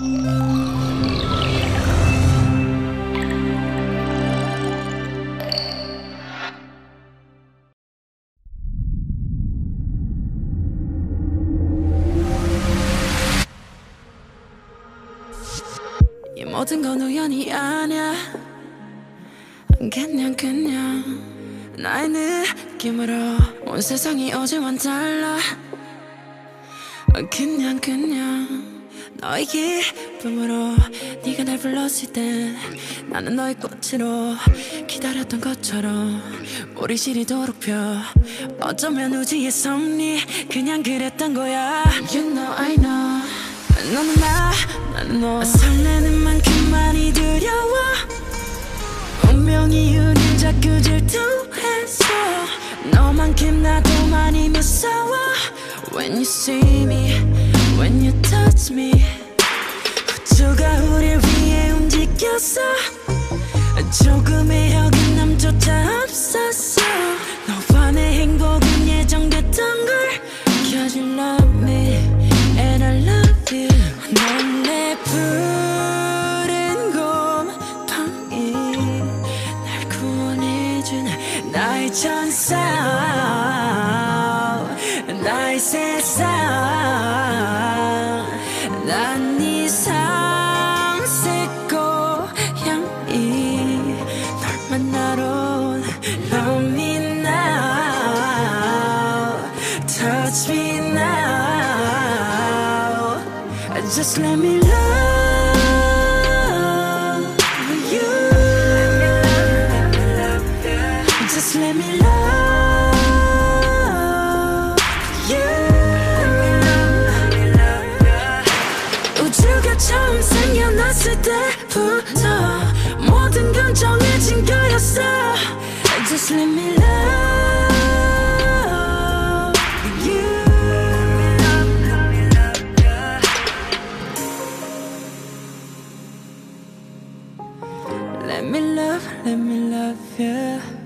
이 모든 건 우연이 아냐. 그냥 나의 느낌으로 온 세상이 어제와는 달라. 그냥 너의 기쁨으로 네가 날 불렀을 때 나는 너의 꽃으로 기다렸던 것처럼 우리 시리도록 펴. 어쩌면 우주의 섭리 그냥 그랬던 거야. You know I know 너는 나는 너. 설레는 만큼 많이 두려워. 운명이 우릴 자꾸 질투해서 너만큼 나도 많이 무서워. When you see me, when you touch me, 우주가 우릴 위해 움직였어. 조금의 어긋남조차 없었어. 너와 내 행복은 예정됐던 걸. Cause you love me and I love you. 넌 내 푸른 곰팡이, 날 구원해준 나의 천사, 나의 세상. 난 네 삼색 고양이, 널 만나러 온 Love me now, touch me now. Just let me love you. Just let me love you. 우주가 처음 생겨났을 때부터 모든 건 정해진 거였어. Just let me love you. Let me love you.